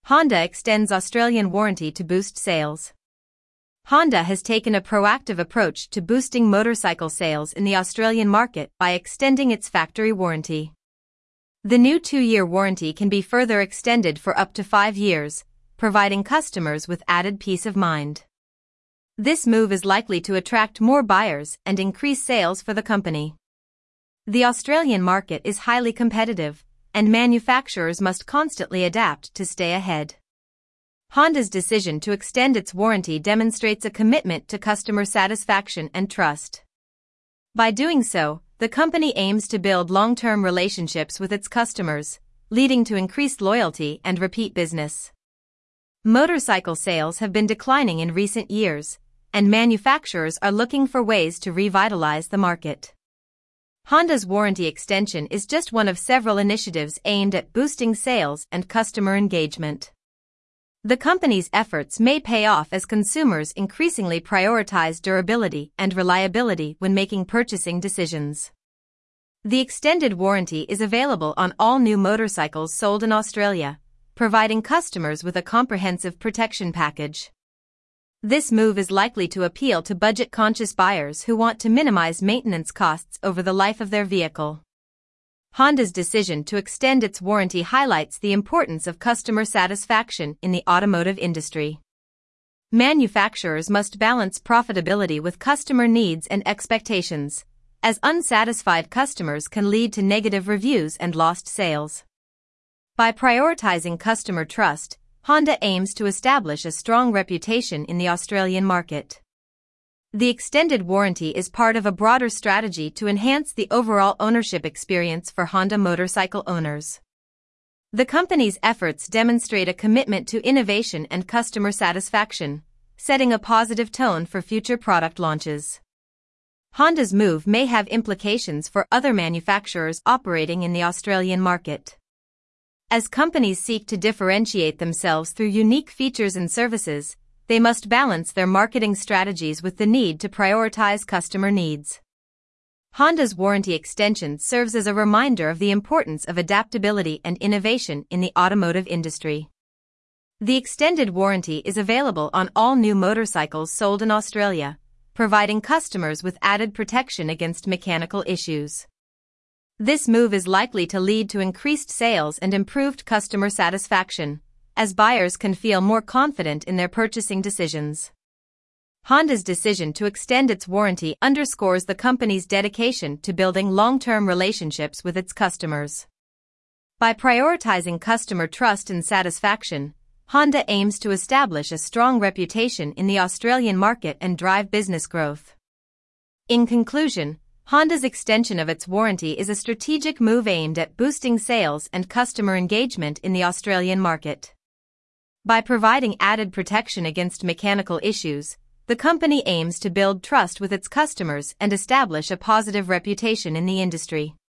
Honda extends Australian warranty to boost sales. Honda has taken a proactive approach to boosting motorcycle sales in the Australian market by extending its factory warranty. The new 2-year warranty can be further extended for up to 5 years, providing customers with added peace of mind. This move is likely to attract more buyers and increase sales for the company. The Australian market is highly competitive, and manufacturers must constantly adapt to stay ahead. Honda's decision to extend its warranty demonstrates a commitment to customer satisfaction and trust. By doing so, the company aims to build long-term relationships with its customers, leading to increased loyalty and repeat business. Motorcycle sales have been declining in recent years, and manufacturers are looking for ways to revitalize the market. Honda's warranty extension is just one of several initiatives aimed at boosting sales and customer engagement. The company's efforts may pay off as consumers increasingly prioritize durability and reliability when making purchasing decisions. The extended warranty is available on all new motorcycles sold in Australia, providing customers with a comprehensive protection package. This move is likely to appeal to budget-conscious buyers who want to minimize maintenance costs over the life of their vehicle. Honda's decision to extend its warranty highlights the importance of customer satisfaction in the automotive industry. Manufacturers must balance profitability with customer needs and expectations, as unsatisfied customers can lead to negative reviews and lost sales. By prioritizing customer trust, Honda aims to establish a strong reputation in the Australian market. The extended warranty is part of a broader strategy to enhance the overall ownership experience for Honda motorcycle owners. The company's efforts demonstrate a commitment to innovation and customer satisfaction, setting a positive tone for future product launches. Honda's move may have implications for other manufacturers operating in the Australian market. As companies seek to differentiate themselves through unique features and services, they must balance their marketing strategies with the need to prioritize customer needs. Honda's warranty extension serves as a reminder of the importance of adaptability and innovation in the automotive industry. The extended warranty is available on all new motorcycles sold in Australia, providing customers with added protection against mechanical issues. This move is likely to lead to increased sales and improved customer satisfaction, as buyers can feel more confident in their purchasing decisions. Honda's decision to extend its warranty underscores the company's dedication to building long-term relationships with its customers. By prioritizing customer trust and satisfaction, Honda aims to establish a strong reputation in the Australian market and drive business growth. In conclusion, Honda's extension of its warranty is a strategic move aimed at boosting sales and customer engagement in the Australian market. By providing added protection against mechanical issues, the company aims to build trust with its customers and establish a positive reputation in the industry.